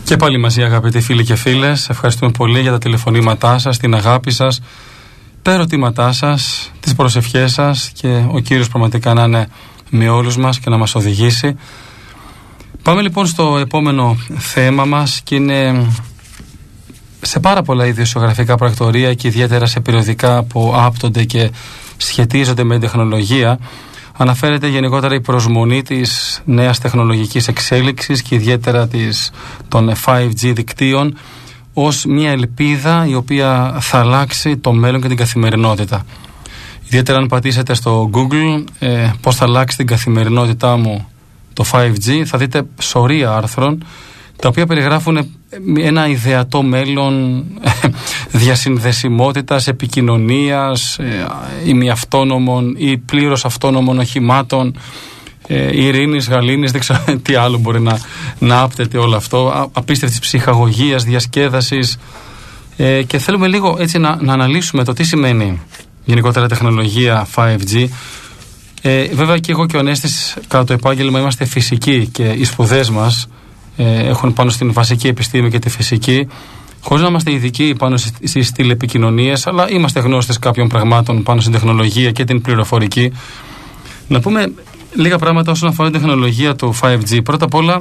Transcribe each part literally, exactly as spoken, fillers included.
Και πάλι μαζί, αγαπητοί φίλοι και φίλες, ευχαριστούμε πολύ για τα τηλεφωνήματά σας, την αγάπη σας, τα ερωτήματά σας, τις προσευχές σας, και ο Κύριος πραγματικά να είναι με όλους μας και να μας οδηγήσει. Πάμε λοιπόν στο επόμενο θέμα μας, και είναι σε πάρα πολλά ιδιοσιογραφικά πρακτορία και ιδιαίτερα σε περιοδικά που άπτονται και σχετίζονται με τεχνολογία. Αναφέρεται γενικότερα η προσμονή της νέας τεχνολογικής εξέλιξης και ιδιαίτερα της, των φάιβ τζι δικτύων, ως μια ελπίδα η οποία θα αλλάξει το μέλλον και την καθημερινότητα. Ιδιαίτερα αν πατήσετε στο Google ε, πώς θα αλλάξει την καθημερινότητά μου το φάιβ τζι, θα δείτε σωρία άρθρων τα οποία περιγράφουν ένα ιδεατό μέλλον διασυνδεσιμότητας, επικοινωνίας, ημιαυτόνομων ή πλήρως αυτόνομων οχημάτων, ειρήνης, γαλήνης, δεν ξέρω τι άλλο μπορεί να, να άπτεται όλο αυτό, απίστευτης ψυχαγωγίας, διασκέδασης, ε, και θέλουμε λίγο έτσι να, να αναλύσουμε το τι σημαίνει γενικότερα τεχνολογία φάιβ τζι. Ε, βέβαια και εγώ και ο Ανέστης κατά το επάγγελμα είμαστε φυσικοί και οι σπουδές μας έχουν πάνω στην βασική επιστήμη και τη φυσική, χωρίς να είμαστε ειδικοί πάνω στις τηλεπικοινωνίες, αλλά είμαστε γνώστες κάποιων πραγμάτων πάνω στην τεχνολογία και την πληροφορική. Να πούμε λίγα πράγματα όσον αφορά την τεχνολογία του φάιβ τζι. Πρώτα απ' όλα,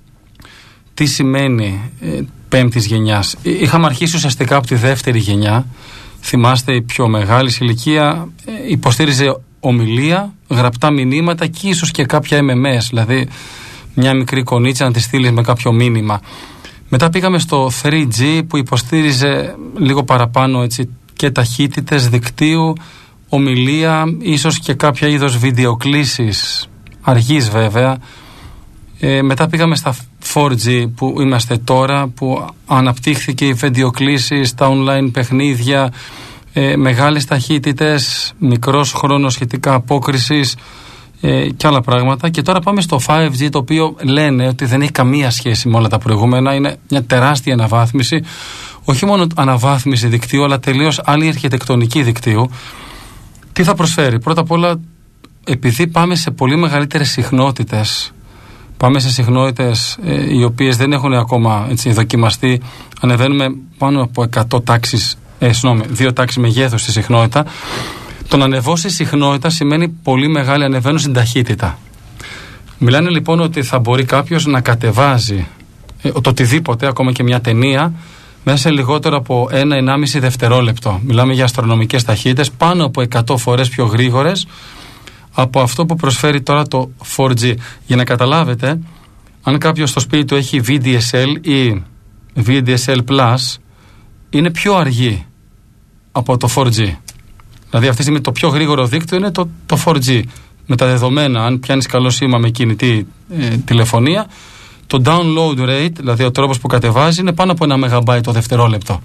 τι σημαίνει ε, πέμπτης γενιάς. Είχαμε αρχίσει ουσιαστικά από τη δεύτερη γενιά. Θυμάστε, η πιο μεγάλη ηλικία ε, υποστήριζε ομιλία, γραπτά μηνύματα και ίσως και κάποια εμ εμ ες, δηλαδή μια μικρή εικονίτσα να τη στείλει με κάποιο μήνυμα. Μετά πήγαμε στο θρι τζι που υποστήριζε λίγο παραπάνω έτσι, και ταχύτητες δικτύου, ομιλία, ίσως και κάποια είδος βιντεοκλήσεις, αργής βέβαια. Ε, μετά πήγαμε στα φορ τζι που είμαστε τώρα, που αναπτύχθηκε οι βιντεοκλήσεις, τα online παιχνίδια, ε, μεγάλες ταχύτητες, μικρός χρόνος σχετικά απόκρισης, Ε, και άλλα πράγματα. Και τώρα πάμε στο φάιβ τζι, το οποίο λένε ότι δεν έχει καμία σχέση με όλα τα προηγούμενα. Είναι μια τεράστια αναβάθμιση, όχι μόνο αναβάθμιση δικτύου, αλλά τελείως άλλη αρχιτεκτονική δικτύου. Τι θα προσφέρει? Πρώτα απ' όλα, επειδή πάμε σε πολύ μεγαλύτερες συχνότητες, πάμε σε συχνότητες ε, οι οποίες δεν έχουν ακόμα έτσι, δοκιμαστεί, ανεβαίνουμε πάνω από εκατό τάξεις, ε, συγγνώμη, δύο τάξεις μεγέθους στη συχνότητα. Το να ανεβώσει συχνότητα σημαίνει πολύ μεγάλη ανεβαίνω στην ταχύτητα. Μιλάνε λοιπόν ότι θα μπορεί κάποιος να κατεβάζει ε, το οτιδήποτε, ακόμα και μια ταινία, μέσα σε λιγότερο από ένα με ενάμιση δευτερόλεπτο. Μιλάμε για αστρονομικές ταχύτητες, πάνω από εκατό φορές πιο γρήγορες από αυτό που προσφέρει τώρα το φορ τζι. Για να καταλάβετε, αν κάποιος στο σπίτι του έχει βι ντι ες ελ ή βι ντι ες ελ Plus, είναι πιο αργή από το φορ τζι. Δηλαδή αυτή τη στιγμή το πιο γρήγορο δίκτυο είναι το, το φορ τζι. Με τα δεδομένα, αν πιάνεις καλό σήμα με κινητή ε, τηλεφωνία, το download rate, δηλαδή ο τρόπος που κατεβάζει, είναι πάνω από ένα μεγαμπάιτ το δευτερόλεπτο.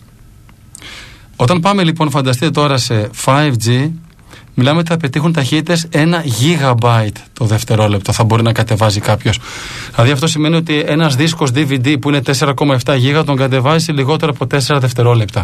Όταν πάμε λοιπόν, φανταστείτε τώρα σε φάιβ τζι, μιλάμε ότι θα πετύχουν ταχύτητες ένα γίγαμπάιτ το δευτερόλεπτο θα μπορεί να κατεβάζει κάποιος. Δηλαδή αυτό σημαίνει ότι ένας δίσκος ντι βι ντι που είναι τέσσερα κόμμα επτά γίγα τον κατεβάζει σε λιγότερο από τέσσερα δευτερόλεπτα.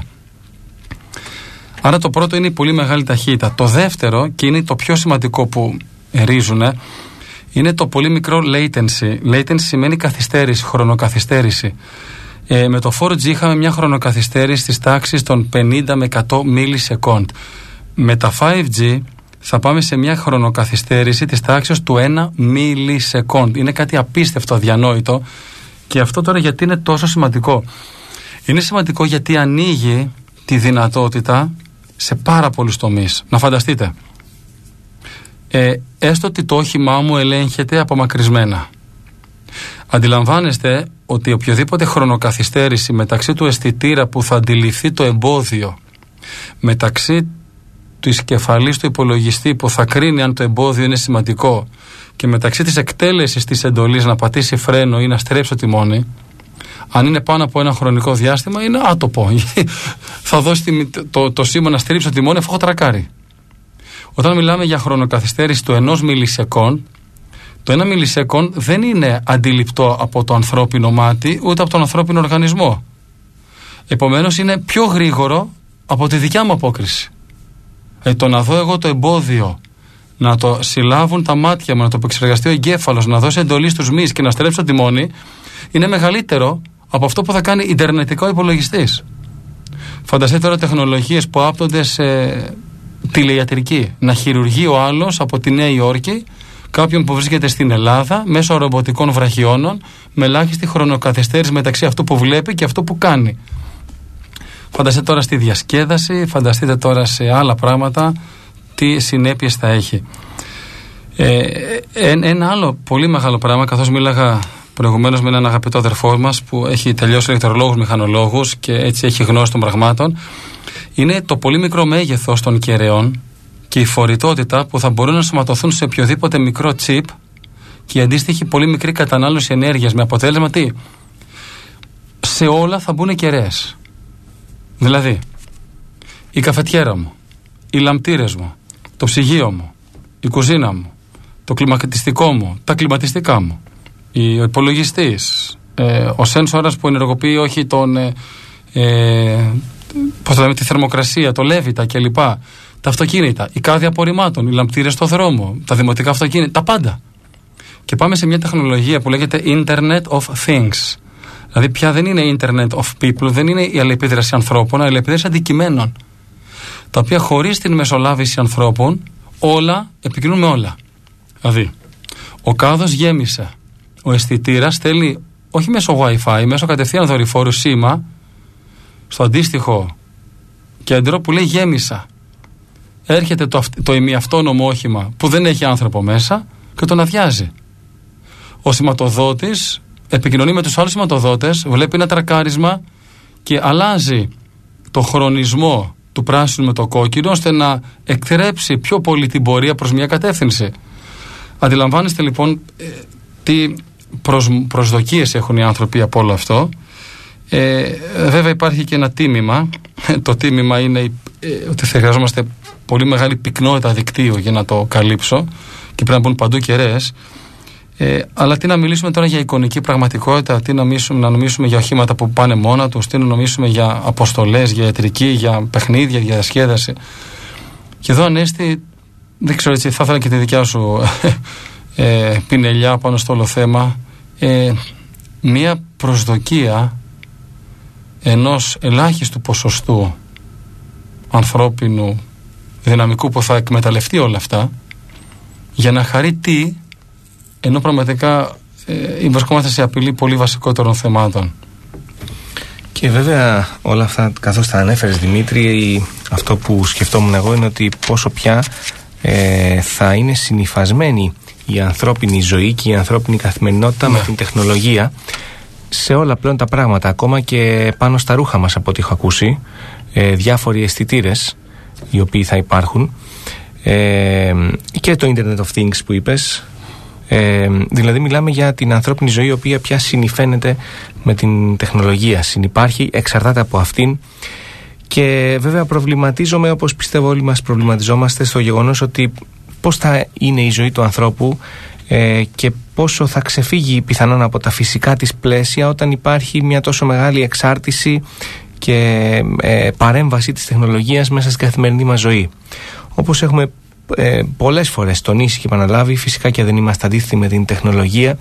Άρα το πρώτο είναι η πολύ μεγάλη ταχύτητα. Το δεύτερο, και είναι το πιο σημαντικό που ρίζουνε, είναι το πολύ μικρό latency. Latency σημαίνει καθυστέρηση, χρονοκαθυστέρηση. Ε, με το φορ τζι είχαμε μια χρονοκαθυστέρηση στις τάξεις των πενήντα με εκατό μιλισεκόντ. Με τα φάιβ τζι θα πάμε σε μια χρονοκαθυστέρηση της τάξης του ένα μιλισεκόντ. Είναι κάτι απίστευτο, αδιανόητο. Και αυτό τώρα γιατί είναι τόσο σημαντικό? Είναι σημαντικό γιατί ανοίγει τη δυνατότητα σε πάρα πολλούς τομείς. Να φανταστείτε, ε, έστω ότι το όχημά μου ελέγχεται απομακρυσμένα. Αντιλαμβάνεστε ότι οποιοδήποτε χρονοκαθυστέρηση μεταξύ του αισθητήρα που θα αντιληφθεί το εμπόδιο, μεταξύ της κεφαλής του υπολογιστή που θα κρίνει αν το εμπόδιο είναι σημαντικό, και μεταξύ της εκτέλεσης της εντολής να πατήσει φρένο ή να στρέψει το τιμόνι, αν είναι πάνω από ένα χρονικό διάστημα, είναι άτοπο. Θα δώσει το, το, το σήμα να στρίψει το τιμόνι αφού έχω τρακάρει. Όταν μιλάμε για χρονοκαθυστέρηση του ενός μιλισεκόντ, το ένα μιλισεκόντ δεν είναι αντιληπτό από το ανθρώπινο μάτι ούτε από τον ανθρώπινο οργανισμό. Επομένως είναι πιο γρήγορο από τη δικιά μου απόκριση. Ε, το να δω εγώ το εμπόδιο, να το συλλάβουν τα μάτια μου, να το επεξεργαστεί ο εγκέφαλος, να δώσει εντολή στους μυς και να στρέψει το τιμόνι, είναι μεγαλύτερο από αυτό που θα κάνει ιντερνετικό υπολογιστής. Φανταστείτε τώρα τεχνολογίες που άπτονται σε τηλεϊατρική. Να χειρουργεί ο άλλος από τη Νέα Υόρκη κάποιον που βρίσκεται στην Ελλάδα μέσω ρομποτικών βραχιώνων με ελάχιστη χρονοκαθυστέρηση μεταξύ αυτού που βλέπει και αυτού που κάνει. Φανταστείτε τώρα στη διασκέδαση, φανταστείτε τώρα σε άλλα πράγματα τι συνέπειες θα έχει. Ε, ένα άλλο πολύ μεγάλο πράγμα, καθώς μίλαγα προηγουμένως με έναν αγαπητό αδερφό μας που έχει τελειώσει ηλεκτρολόγους, μηχανολόγους και έτσι έχει γνώση των πραγμάτων, είναι το πολύ μικρό μέγεθος των κεραιών και η φορητότητα που θα μπορούν να σωματωθούν σε οποιοδήποτε μικρό τσιπ και η αντίστοιχη πολύ μικρή κατανάλωση ενέργειας, με αποτέλεσμα τι? Σε όλα θα μπουν κεραίες. Δηλαδή, η καφετιέρα μου, οι λαμπτήρες μου, το ψυγείο μου, η κουζίνα μου, το κλιματιστικό μου, τα κλιματιστικά μου, ο υπολογιστής, ε, ο σένσορας που ενεργοποιεί όχι τον, ε, ε, πώς το λέμε, τη θερμοκρασία, το λέβητα κλπ. Τα αυτοκίνητα, η κάδια απορριμμάτων, οι λαμπτήρες στο δρόμο, τα δημοτικά αυτοκίνητα, τα πάντα. Και πάμε σε μια τεχνολογία που λέγεται Internet of Things. Δηλαδή πια δεν είναι Internet of People, δεν είναι η αλληλεπίδραση ανθρώπων, αλλά η αλληλεπίδραση αντικειμένων. Τα οποία χωρίς την μεσολάβηση ανθρώπων, όλα επικοινωνούν με όλα. Δηλαδή, ο κάδος γέμισε. Ο αισθητήρας στέλνει όχι μέσω Wi-Fi, μέσω κατευθείαν δορυφόρου σήμα στο αντίστοιχο κέντρο που λέει γέμισα. Έρχεται το, το ημιαυτόνομο όχημα που δεν έχει άνθρωπο μέσα και τον αδειάζει. Ο σηματοδότης επικοινωνεί με τους άλλους σηματοδότες, βλέπει ένα τρακάρισμα και αλλάζει το χρονισμό του πράσινου με το κόκκινο ώστε να εκτρέψει πιο πολύ την πορεία προς μια κατεύθυνση. Αντιλαμβάνεστε λοιπόν ε, τι προσ, προσδοκίες έχουν οι άνθρωποι από όλο αυτό. Ε, βέβαια υπάρχει και ένα τίμημα. Το τίμημα είναι ε, ότι θα χρειαζόμαστε πολύ μεγάλη πυκνότητα δικτύου για να το καλύψω και πρέπει να μπουν παντού κεραίες. Ε, αλλά τι να μιλήσουμε τώρα για εικονική πραγματικότητα, τι να νομίσουμε, να νομίσουμε για οχήματα που πάνε μόνα τους, τι να νομίσουμε για αποστολές, για ιατρική, για παιχνίδια, για διασκέδαση. Και εδώ Ανέστη, δεν ξέρω, έτσι θα ήθελα και τη δικιά σου ε, πινελιά πάνω στο όλο θέμα. Ε, μία προσδοκία ενός ελάχιστου ποσοστού ανθρώπινου δυναμικού που θα εκμεταλλευτεί όλα αυτά για να χαρεί τι, ενώ πραγματικά ε, βρισκόμαστε σε απειλή πολύ βασικότερων θεμάτων. Και βέβαια όλα αυτά, καθώς τα ανέφερες Δημήτρη, αυτό που σκεφτόμουν εγώ είναι ότι πόσο πια ε, θα είναι συνυφασμένη η ανθρώπινη ζωή και η ανθρώπινη καθημερινότητα, ναι, με την τεχνολογία σε όλα πλέον τα πράγματα, ακόμα και πάνω στα ρούχα μας, από ό,τι έχω ακούσει, ε, διάφοροι αισθητήρες οι οποίοι θα υπάρχουν, ε, και το Internet of Things που είπες. Ε, δηλαδή μιλάμε για την ανθρώπινη ζωή η οποία πια συνυφαίνεται με την τεχνολογία, συνυπάρχει, εξαρτάται από αυτήν. Και βέβαια προβληματίζομαι, όπως πιστεύω όλοι μας προβληματιζόμαστε, στο γεγονός ότι πώς θα είναι η ζωή του ανθρώπου ε, και πόσο θα ξεφύγει πιθανόν από τα φυσικά της πλαίσια όταν υπάρχει μια τόσο μεγάλη εξάρτηση και ε, παρέμβαση της τεχνολογίας μέσα στην καθημερινή μας ζωή. Όπως έχουμε ε, πολλές φορές τονίσει και επαναλάβει, φυσικά και δεν είμαστε αντίθετοι με την τεχνολογία,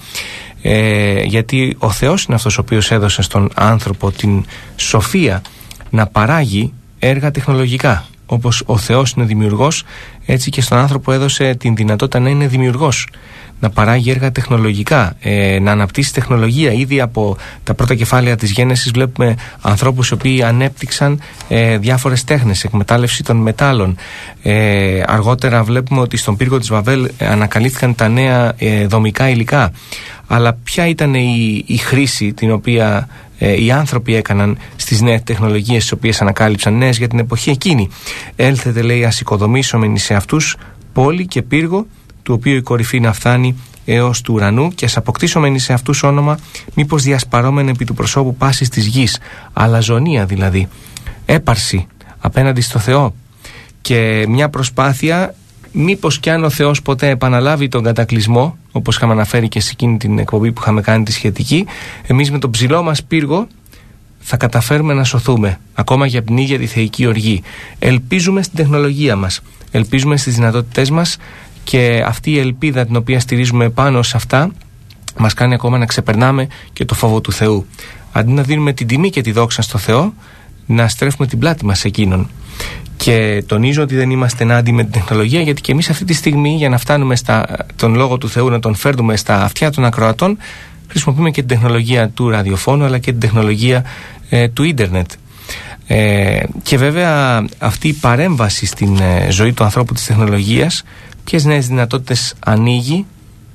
ε, γιατί ο Θεός είναι αυτός ο οποίος έδωσε στον άνθρωπο την σοφία να παράγει έργα τεχνολογικά. Όπως ο Θεός είναι δημιουργός, έτσι και στον άνθρωπο έδωσε την δυνατότητα να είναι δημιουργός, να παράγει έργα τεχνολογικά, ε, να αναπτύσσει τεχνολογία. Ήδη από τα πρώτα κεφάλαια της Γένεσης βλέπουμε ανθρώπους οι οποίοι ανέπτυξαν ε, διάφορες τέχνες, εκμετάλλευση των μετάλλων. Ε, αργότερα βλέπουμε ότι στον πύργο της Βαβέλ ε, ανακαλύφθηκαν τα νέα ε, δομικά υλικά. Αλλά ποια ήταν η, η χρήση την οποία ε, οι άνθρωποι έκαναν στις νέες τεχνολογίες τις οποίες ανακάλυψαν, νέες για την εποχή εκείνη? Έλθετε, λέει, ας οικοδομήσουμε σε αυτούς πόλη και πύργο, του οποίου η κορυφή να φτάνει έως του ουρανού, και ας αποκτήσουμε σε αυτούς όνομα, μήπως διασπαρώμεν επί του προσώπου πάσης της γης. Αλαζονία δηλαδή, έπαρση απέναντι στο Θεό και μια προσπάθεια, μήπως κι αν ο Θεός ποτέ επαναλάβει τον κατακλυσμό, όπως είχαμε αναφέρει και σε εκείνη την εκπομπή που είχαμε κάνει τη σχετική, εμείς με τον ψηλό μας πύργο θα καταφέρουμε να σωθούμε, ακόμα για την ίδια τη θεϊκή οργή. Ελπίζουμε στην τεχνολογία μας, ελπίζουμε στις δυνατότητές μας, και αυτή η ελπίδα την οποία στηρίζουμε πάνω σε αυτά μας κάνει ακόμα να ξεπερνάμε και το φόβο του Θεού. αντί να δίνουμε την τιμή και τη δόξα στο Θεό, να στρέφουμε την πλάτη μας σε εκείνον. Και τονίζω ότι δεν είμαστε ενάντια με την τεχνολογία, γιατί και εμείς αυτή τη στιγμή, για να φτάνουμε στα, τον Λόγο του Θεού, να τον φέρνουμε στα αυτιά των ακροατών, χρησιμοποιούμε και την τεχνολογία του ραδιοφώνου, αλλά και την τεχνολογία ε, του ίντερνετ. Ε, και βέβαια αυτή η παρέμβαση στην ε, ζωή του ανθρώπου της τεχνολογίας, ποιες νέες δυνατότητες ανοίγει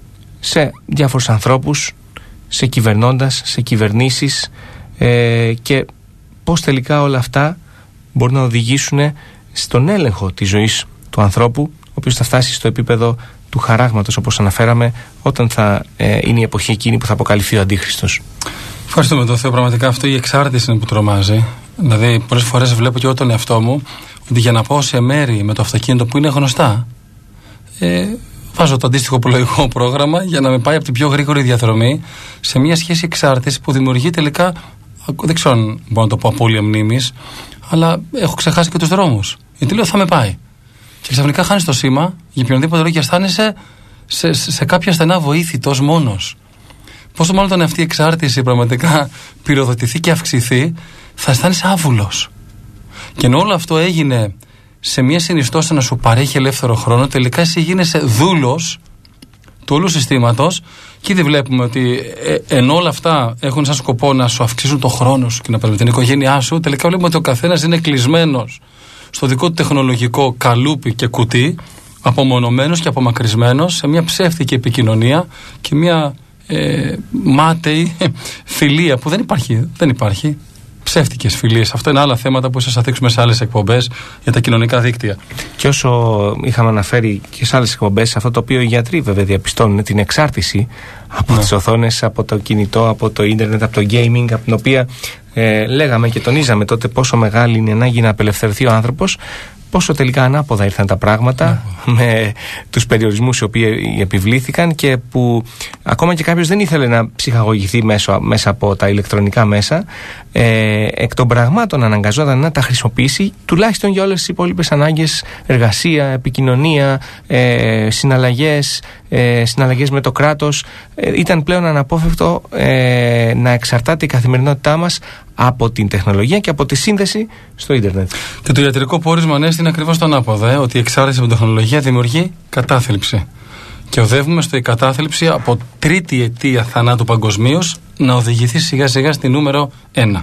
σε διάφορους ανθρώπους, σε κυβερνώντας, σε κυβερνήσεις, ε, και πώς τελικά όλα αυτά μπορούν να οδηγήσουν στον έλεγχο της ζωής του ανθρώπου, ο οποίος θα φτάσει στο επίπεδο του χαράγματος, όπως αναφέραμε, όταν θα ε, είναι η εποχή εκείνη που θα αποκαλυφθεί ο Αντίχριστος. Ευχαριστούμε τον Θεό. Πραγματικά αυτό η εξάρτηση είναι που τρομάζει. Δηλαδή, πολλές φορές βλέπω και εγώ τον εαυτό μου ότι για να πάω σε μέρη με το αυτοκίνητο που είναι γνωστά, ε, βάζω το αντίστοιχο πλοϊκό πρόγραμμα για να με πάει από την πιο γρήγορη διαδρομή σε μια σχέση εξάρτηση που δημιουργεί τελικά, δεν ξέρω αν μπορώ να το πω απώλεια μνήμης, αλλά έχω ξεχάσει και τους δρόμους. Γιατί λέω θα με πάει. Και ξαφνικά χάνεις το σήμα για οποιονδήποτε λόγο και αισθάνεσαι σε, σε, σε κάποια στενά βοήθητος μόνος. Πόσο μάλλον όταν αυτή η εξάρτηση πραγματικά πυροδοτηθεί και αυξηθεί, θα αισθάνεσαι άβουλος. Και ενώ όλο αυτό έγινε σε μια συνιστόσα να σου παρέχει ελεύθερο χρόνο, τελικά εσύ γίνεσαι δούλος του όλου συστήματος. Και ήδη βλέπουμε ότι ε, ενώ όλα αυτά έχουν σαν σκοπό να σου αυξήσουν το χρόνο σου και να πας με την οικογένειά σου, τελικά βλέπουμε ότι ο καθένας είναι κλεισμένος στο δικό του τεχνολογικό καλούπι και κουτί, απομονωμένος και απομακρυσμένος σε μια ψεύτικη επικοινωνία και μια ε, μάταιη φιλία που δεν υπάρχει. Δεν υπάρχει. Ψεύτικες φιλίες. Αυτό είναι άλλα θέματα που ίσως θα δείξουμε σε άλλες εκπομπές για τα κοινωνικά δίκτυα. Και όσο είχαμε αναφέρει και σε άλλες εκπομπές, αυτό το οποίο οι γιατροί βέβαια διαπιστώνουν, την εξάρτηση από ναι. τις οθόνες, από το κινητό, από το ίντερνετ, από το gaming, από την οποία ε, λέγαμε και τονίζαμε τότε πόσο μεγάλη είναι η ανάγκη να απελευθερωθεί ο άνθρωπος, πόσο τελικά ανάποδα ήρθαν τα πράγματα yeah. με τους περιορισμούς οι οποίοι επιβλήθηκαν και που ακόμα και κάποιος δεν ήθελε να ψυχαγωγηθεί μέσω, μέσα από τα ηλεκτρονικά μέσα, ε, εκ των πραγμάτων αναγκαζόταν να τα χρησιμοποιήσει τουλάχιστον για όλες τις υπόλοιπες ανάγκες, εργασία, επικοινωνία, ε, συναλλαγές, ε, συναλλαγές με το κράτος. Ε, ήταν πλέον αναπόφευκτο ε, να εξαρτάται η καθημερινότητά μας από την τεχνολογία και από τη σύνδεση στο ίντερνετ. Και το ιατρικό πόρισμα ανέστη είναι ακριβώς το ανάποδα, ε, ότι η εξάρτηση από την τεχνολογία δημιουργεί κατάθλιψη. Και οδεύουμε στο η κατάθλιψη από τρίτη αιτία θανάτου παγκοσμίως να οδηγηθεί σιγά σιγά στη νούμερο ένα.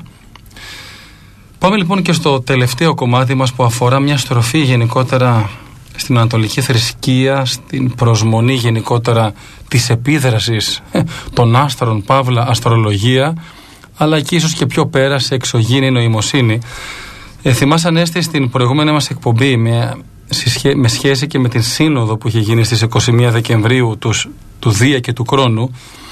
Πάμε λοιπόν και στο τελευταίο κομμάτι μας που αφορά μια στροφή γενικότερα στην ανατολική θρησκεία, στην προσμονή γενικότερα της επίδρασης ε, των άστρων, παύλα αστρολογία, αλλά και ίσως και πιο πέρα σε εξωγήινη νοημοσύνη. Ε, θυμάσαι Ανέστη στην προηγούμενη μας εκπομπή με, με σχέση και με την σύνοδο που είχε γίνει στις είκοσι μία Δεκεμβρίου του, του Δία και του Κρόνου,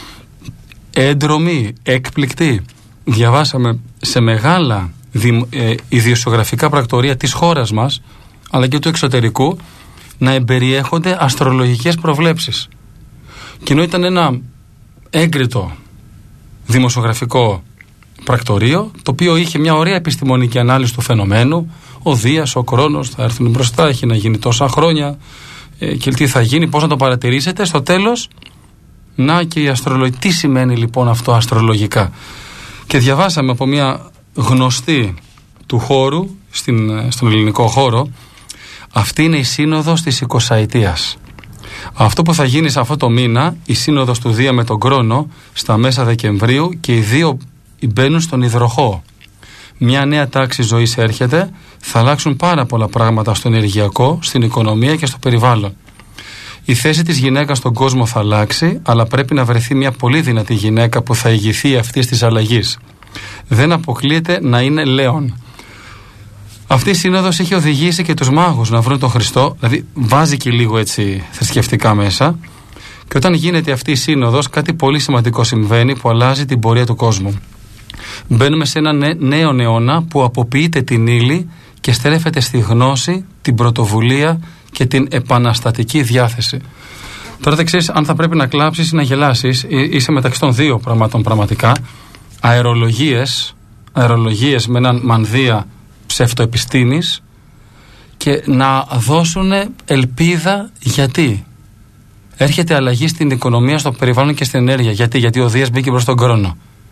έντρομη, έκπληκτη, διαβάσαμε σε μεγάλα δι, ε, ιδιοσιογραφικά πρακτορία της χώρας μας αλλά και του εξωτερικού να εμπεριέχονται αστρολογικές προβλέψεις. Και ενώ ήταν ένα έγκριτο δημοσιογραφικό πρακτορείο, το οποίο είχε μια ωραία επιστημονική ανάλυση του φαινομένου, ο Δίας, ο Κρόνος θα έρθουν μπροστά, έχει να γίνει τόσα χρόνια ε, και τι θα γίνει, πώς να το παρατηρήσετε, στο τέλος να και η αστρολογία. Τι σημαίνει λοιπόν αυτό αστρολογικά? Και διαβάσαμε από μια γνωστή του χώρου στην, στον ελληνικό χώρο, αυτή είναι η σύνοδος της εικοσαετίας. Αυτό που θα γίνει σε αυτό το μήνα, η σύνοδος του Δία με τον Κρόνο, στα μέσα Δεκεμβρίου, και οι δύο μπαίνουν στον υδροχό. Μια νέα τάξη ζωής έρχεται, θα αλλάξουν πάρα πολλά πράγματα στο ενεργειακό, στην οικονομία και στο περιβάλλον. Η θέση της γυναίκας στον κόσμο θα αλλάξει, αλλά πρέπει να βρεθεί μια πολύ δυνατή γυναίκα που θα ηγηθεί αυτής της αλλαγής. Δεν αποκλείεται να είναι Λέων. Αυτή η σύνοδος έχει οδηγήσει και τους μάγους να βρουν τον Χριστό, δηλαδή βάζει και λίγο έτσι θρησκευτικά μέσα. Και όταν γίνεται αυτή η σύνοδος, κάτι πολύ σημαντικό συμβαίνει που αλλάζει την πορεία του κόσμου. Μπαίνουμε σε ένα νέο αιώνα που αποποιείται την ύλη και στρέφεται στη γνώση, την πρωτοβουλία και την επαναστατική διάθεση. Τώρα δεν ξέρεις αν θα πρέπει να κλάψεις ή να γελάσεις, είσαι μεταξύ των δύο πραγμάτων πραγματικά. Αερολογίες, αερολογίες με έναν μανδύα ψευτοεπιστήμης και να δώσουν ελπίδα. Γιατί έρχεται αλλαγή στην οικονομία, στο περιβάλλον και στην ενέργεια? Γιατί, γιατί ο Δίας μπήκε προς τον Κρόνο.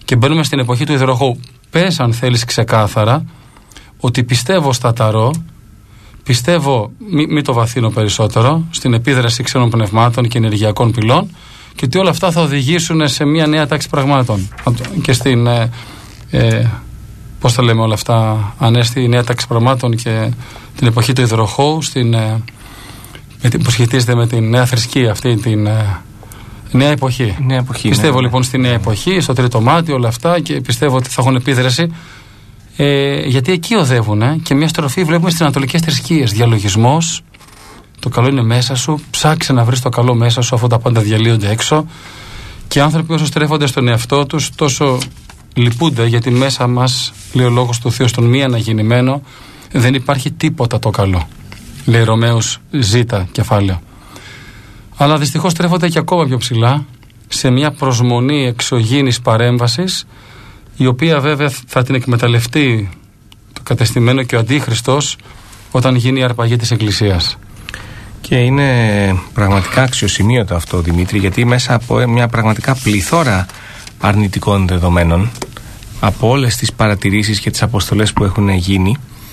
και μπαίνουμε στην εποχή του υδροχώου. Πες αν θέλεις ξεκάθαρα ότι πιστεύω στα ταρό, πιστεύω, μην μη το βαθύνω περισσότερο, στην επίδραση ξένων πνευμάτων και ενεργειακών πυλών, και ότι όλα αυτά θα οδηγήσουν σε μια νέα τάξη πραγμάτων. Και στην, ε, ε, πώς τα λέμε όλα αυτά, ανέστη η νέα τάξη πραγμάτων και την εποχή του υδροχώου, στην, ε, με την, που σχετίζεται με την νέα θρησκεία, αυτή την ε, νέα εποχή. Νέα εποχή πιστεύω ναι, λοιπόν ναι. στη νέα εποχή, στο τρίτο μάτι, όλα αυτά, και πιστεύω ότι θα έχουν επίδραση. Ε, γιατί εκεί οδεύουν ε, και μια στροφή βλέπουμε στις ανατολικές θρησκείες. Διαλογισμός, το καλό είναι μέσα σου, ψάξε να βρεις το καλό μέσα σου, αφού τα πάντα διαλύονται έξω. Και άνθρωποι όσο στρέφονται στον εαυτό τους, τόσο λυπούνται, γιατί μέσα μας, λέει ο λόγος του Θεού, στον μη αναγεννημένο δεν υπάρχει τίποτα το καλό. Λέει Ρωμαίους ζήτα κεφάλαιο. Αλλά δυστυχώς στρέφονται και ακόμα πιο ψηλά σε μια προσμονή εξωγήινης παρέμβασης, η οποία βέβαια θα την εκμεταλλευτεί το κατεστημένο και ο Αντίχριστος όταν γίνει η αρπαγή της Εκκλησίας. Και είναι πραγματικά αξιοσημείωτο αυτό, Δημήτρη, γιατί μέσα από μια πραγματικά πληθώρα αρνητικών δεδομένων, από όλες τις παρατηρήσεις και τις αποστολές που έχουν γίνει,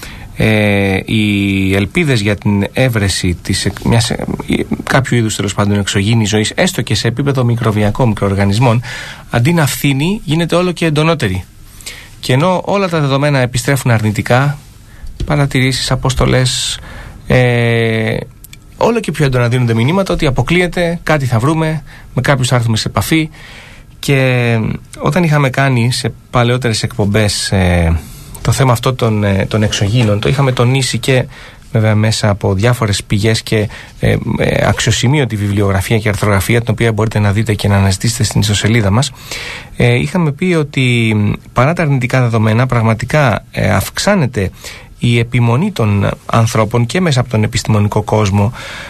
ε, οι ελπίδες για την έβρεση της, μιας, κάποιου είδους τέλος πάντων εξωγήινης ζωής, έστω και σε επίπεδο μικροβιακών μικροοργανισμών, αντί να φθήνει, γίνεται όλο και εντονότερη. Και ενώ όλα τα δεδομένα επιστρέφουν αρνητικά, παρατηρήσεις, αποστολές, ε, όλο και πιο έντονα δίνονται μηνύματα ότι αποκλείεται, κάτι θα βρούμε, με κάποιους θα έρθουμε σε επαφή. Και όταν είχαμε κάνει σε παλαιότερες εκπομπές ε, το θέμα αυτό των, ε, των εξωγήινων, το είχαμε τονίσει και βέβαια μέσα από διάφορες πηγές και ε, ε, αξιοσημείωτη βιβλιογραφία και αρθρογραφία, την οποία μπορείτε να δείτε και να αναζητήσετε στην ιστοσελίδα μας. Ε, είχαμε πει ότι παρά τα αρνητικά δεδομένα, πραγματικά ε, αυξάνεται η επιμονή των ανθρώπων και μέσα από τον επιστημονικό κόσμο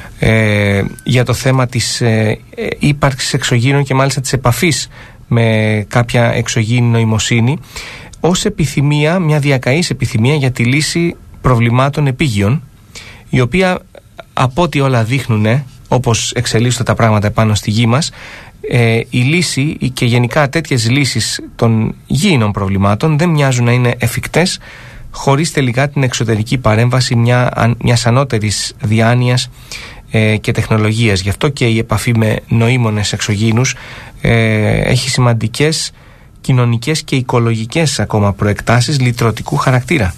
ε, για το θέμα της ε, ε, ύπαρξης εξωγήινων και μάλιστα της επαφής με κάποια εξωγήινη νοημοσύνη, ως επιθυμία, μια διακαής επιθυμία για τη λύση προβλημάτων επίγειων, η οποία από ό,τι όλα δείχνουν, όπως εξελίσσονται τα πράγματα επάνω στη γη μας, ε, η λύση και γενικά τέτοιες λύσεις των γήινων προβλημάτων δεν μοιάζουν να είναι εφικτές χωρίς τελικά την εξωτερική παρέμβαση μια, μιας ανώτερης διάνοιας ε, και τεχνολογίας. Γι' αυτό και η επαφή με νοήμονες εξωγήινους ε, έχει σημαντικές κοινωνικές και οικολογικές ακόμα προεκτάσεις λυτρωτικού χαρακτήρα.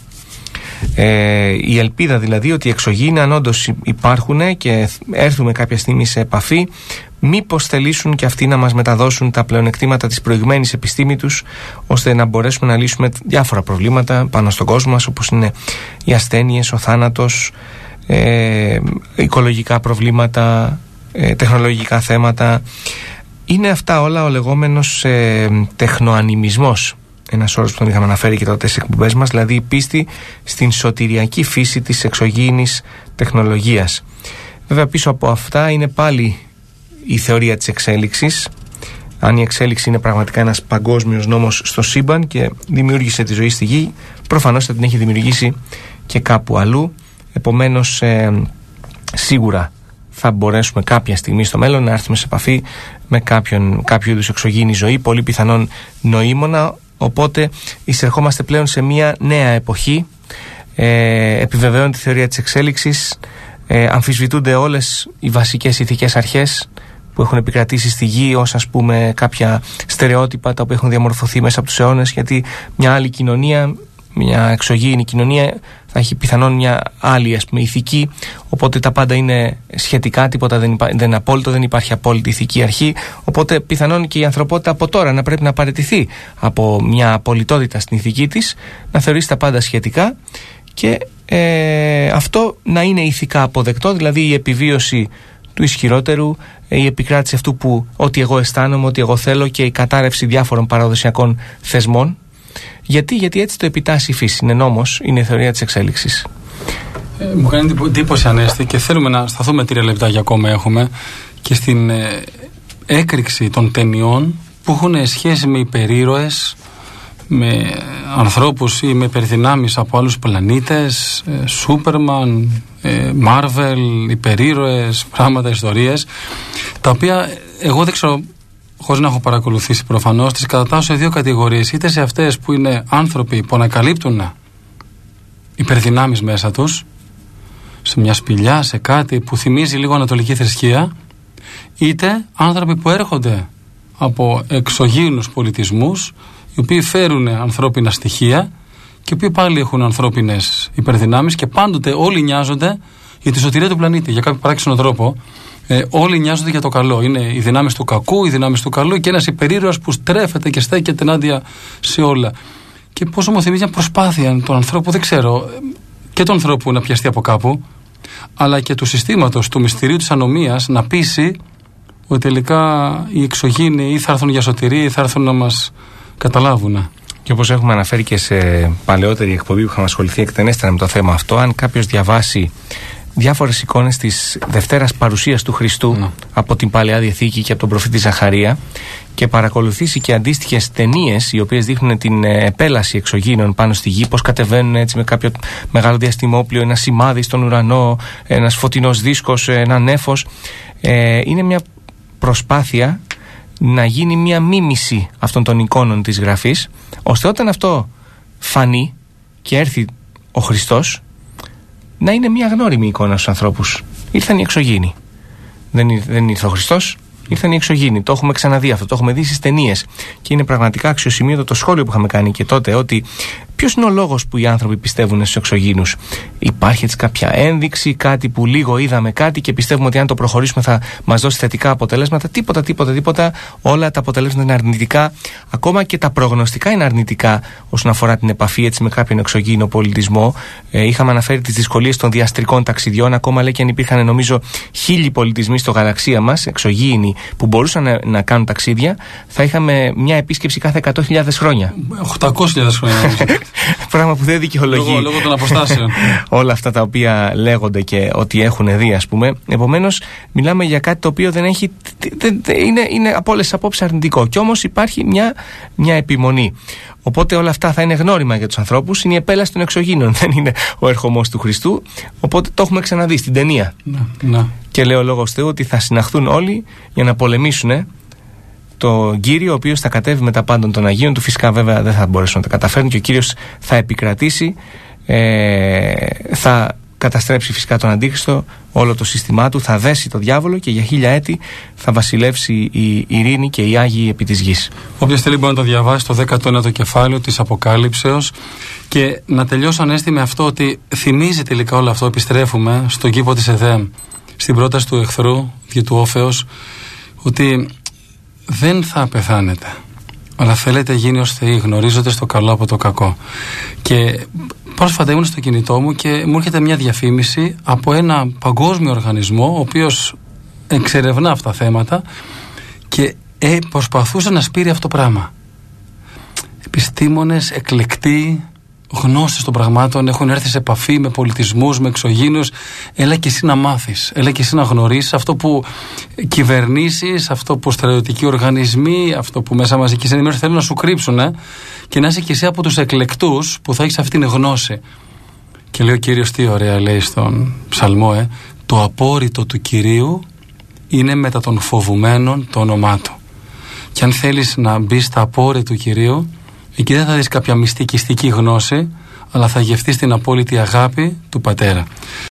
Ε, η ελπίδα δηλαδή ότι οι εξωγήινοι, αν όντως υπάρχουν και έρθουμε κάποια στιγμή σε επαφή, μήπως θελήσουν και αυτοί να μας μεταδώσουν τα πλεονεκτήματα της προηγμένης επιστήμη τους, ώστε να μπορέσουμε να λύσουμε διάφορα προβλήματα πάνω στον κόσμο μας, όπως είναι οι ασθένειες, ο θάνατος, ε, οικολογικά προβλήματα, ε, τεχνολογικά θέματα. Είναι αυτά όλα ο λεγόμενος ε, τεχνοανιμισμός, ένας όρος που τον είχαμε αναφέρει και τότε στις εκπομπές μας, δηλαδή η πίστη στην σωτηριακή φύση της εξωγήινης τεχνολογίας. Βέβαια πίσω από αυτά είναι πάλι η θεωρία της εξέλιξης. Αν η εξέλιξη είναι πραγματικά ένας παγκόσμιος νόμος στο σύμπαν και δημιούργησε τη ζωή στη γη, προφανώς θα την έχει δημιουργήσει και κάπου αλλού. Επομένως ε, σίγουρα θα μπορέσουμε κάποια στιγμή στο μέλλον να έρθουμε σε επαφή με κάποιον, κάποιο είδους εξωγήινη ζωή, πολύ πιθανόν νοήμονα. Οπότε εισερχόμαστε πλέον σε μια νέα εποχή, ε, επιβεβαιώνει τη θεωρία της εξέλιξης, ε, αμφισβητούνται όλες οι βασικές ηθικές αρχές που έχουν επικρατήσει στη γη, ως ας πούμε κάποια στερεότυπα τα οποία έχουν διαμορφωθεί μέσα από τους αιώνες, γιατί μια άλλη κοινωνία, μια εξωγήινη κοινωνία θα έχει πιθανόν μια άλλη ας πούμε ηθική, οπότε τα πάντα είναι σχετικά, τίποτα δεν, υπά, δεν είναι απόλυτο, δεν υπάρχει απόλυτη ηθική αρχή, οπότε πιθανόν και η ανθρωπότητα από τώρα να πρέπει να παραιτηθεί από μια απολυτότητα στην ηθική της, να θεωρήσει τα πάντα σχετικά και ε, αυτό να είναι ηθικά αποδεκτό, δηλαδή η επιβίωση του ισχυρότερου, η επικράτηση αυτού που ό,τι εγώ αισθάνομαι, ό,τι εγώ θέλω και η κατάρρευση διάφορων παραδοσιακών θεσμών. Γιατί, γιατί έτσι το επιτάσσει η φύση. Είναι νόμος, είναι η θεωρία της εξέλιξης. Ε, μου κάνει εντύπωση, Ανέστη, και θέλουμε να σταθούμε τρία λεπτάκια ακόμα έχουμε και στην ε, έκρηξη των ταινιών που έχουν σχέση με υπερήρωες, με ανθρώπους ή με υπερδυνάμεις από άλλους πλανήτες, ε, Σούπερμαν, ε, Μάρβελ, υπερήρωες, πράγματα, ιστορίες, τα οποία εγώ δεν ξέρω χωρίς να έχω παρακολουθήσει προφανώς, τις κατατάσσω σε δύο κατηγορίες. Είτε σε αυτές που είναι άνθρωποι που ανακαλύπτουν υπερδυνάμεις μέσα τους, σε μια σπηλιά, σε κάτι που θυμίζει λίγο ανατολική θρησκεία, είτε άνθρωποι που έρχονται από εξωγήινους πολιτισμούς, οι οποίοι φέρουν ανθρώπινα στοιχεία και οι οποίοι πάλι έχουν ανθρώπινες υπερδυνάμεις και πάντοτε όλοι νοιάζονται για τη σωτηρία του πλανήτη, για κάποιο παράξενο τρόπο. Ε, όλοι νοιάζονται για το καλό. Είναι οι δυνάμεις του κακού, οι δυνάμεις του καλού και ένας υπερήρωας που στρέφεται και στέκεται ενάντια σε όλα. Και πόσο μου θυμίζει μια προσπάθεια του ανθρώπου, δεν ξέρω, και του ανθρώπου να πιαστεί από κάπου, αλλά και του συστήματος, του μυστηρίου της ανομίας, να πείσει ότι τελικά οι εξωγήινοι ή θα έρθουν για σωτηρία ή θα έρθουν να μας καταλάβουν. Και όπως έχουμε αναφέρει και σε παλαιότερη εκπομπή που είχαμε ασχοληθεί εκτενέστερα με το θέμα αυτό, αν κάποιος διαβάσει διάφορες εικόνες της Δευτέρας Παρουσίας του Χριστού mm. από την Παλαιά Διαθήκη και από τον προφήτη Ζαχαρία και παρακολουθήσει και αντίστοιχες ταινίες οι οποίες δείχνουν την επέλαση εξωγήινων πάνω στη γη, πώς κατεβαίνουν έτσι με κάποιο μεγάλο διαστημόπλιο, ένα σημάδι στον ουρανό, ένας φωτεινός δίσκος, ένα νέφος, ε, είναι μια προσπάθεια να γίνει μια μίμηση αυτών των εικόνων της Γραφής, ώστε όταν αυτό φανεί και έρθει ο Χριστός, να είναι μια γνώριμη εικόνα στους ανθρώπους. Ήρθαν οι εξωγήινοι. Δεν, δεν ήρθε ο Χριστός, ήρθαν οι εξωγήινοι. Το έχουμε ξαναδεί αυτό, το έχουμε δει στις ταινίες. Και είναι πραγματικά αξιοσημείωτο το σχόλιο που είχαμε κάνει και τότε, ότι ποιος είναι ο λόγος που οι άνθρωποι πιστεύουν στους εξωγήινους? Υπάρχει έτσι κάποια ένδειξη, κάτι που λίγο είδαμε κάτι και πιστεύουμε ότι αν το προχωρήσουμε θα μας δώσει θετικά αποτελέσματα? Τίποτα, τίποτα, τίποτα. Όλα τα αποτελέσματα είναι αρνητικά. Ακόμα και τα προγνωστικά είναι αρνητικά όσον αφορά την επαφή έτσι με κάποιον εξωγήινο πολιτισμό. Ε, είχαμε αναφέρει τις δυσκολίες των διαστρικών ταξιδιών. Ακόμα λέει και αν υπήρχαν νομίζω χίλιοι πολιτισμοί στο γαλαξία μας, εξωγήινοι, που μπορούσαν να, να κάνουν ταξίδια, θα είχαμε μια επίσκεψη κάθε εκατό χιλιάδες χρόνια. οκτακόσιες χιλιάδες χρόνια. Πράγμα που δεν δικαιολογεί λόγω, λόγω των αποστάσεων. όλα αυτά τα οποία λέγονται και ότι έχουν δει, ας πούμε. Επομένως, μιλάμε για κάτι το οποίο δεν έχει. Δεν, είναι, είναι από όλες τις απόψεις αρνητικό. Κι όμως υπάρχει μια, μια επιμονή. Οπότε όλα αυτά θα είναι γνώριμα για τους ανθρώπους. Είναι η επέλαση των εξωγήινων. Δεν είναι ο ερχομός του Χριστού. Οπότε το έχουμε ξαναδεί στην ταινία. Να, να. Και λέει ο Λόγος Θεού ότι θα συναχθούν όλοι για να πολεμήσουν τον Κύριο, ο οποίος θα κατέβει με τα πάντων των Αγίων του. Φυσικά βέβαια δεν θα μπορέσουν να τα καταφέρουν και ο Κύριος θα επικρατήσει, ε, θα καταστρέψει φυσικά τον Αντίχριστο, όλο το σύστημά του, θα δέσει το διάβολο και για χίλια έτη θα βασιλεύσει η ειρήνη και οι Άγιοι επί της γης. Όποιος θέλει μπορεί να το διαβάσει το δέκατο ένατο κεφάλαιο της Αποκάλυψεως και να τελειώσω ανέστη με αυτό ότι θυμίζει τελικά όλο αυτό, επιστρέφουμε στον κήπο της Εδέμ, στην πρόταση του εχθρού και του όφεως, ότι δεν θα πεθάνετε, αλλά θέλετε γίνει ως θεοί, γνωρίζοντας το καλό από το κακό. Και πρόσφατα ήμουν στο κινητό μου και μου έρχεται μια διαφήμιση από ένα παγκόσμιο οργανισμό ο οποίος εξερευνά αυτά τα θέματα και ε, προσπαθούσε να σπείρει αυτό το πράγμα. Επιστήμονες, εκλεκτοί, γνώστες των πραγμάτων έχουν έρθει σε επαφή με πολιτισμούς, με εξωγήινους. Έλα και εσύ να μάθεις, έλα και εσύ να γνωρίσεις αυτό που κυβερνήσεις, αυτό που στρατιωτικοί οργανισμοί, αυτό που μέσα μαζικής ενημέρωσης θέλουν να σου κρύψουν, ε? Και να είσαι και εσύ από τους εκλεκτούς που θα έχεις αυτή την γνώση. Και λέει ο Κύριος, τι ωραία λέει στον Ψαλμό, ε? Το απόρριτο του Κυρίου είναι μετά των φοβουμένων το όνομά του. Και αν θέλεις να μπεις στα απόρρια του Κυρίου, εκεί δεν θα δεις κάποια μυστικιστική γνώση, αλλά θα γευτείς την απόλυτη αγάπη του Πατέρα.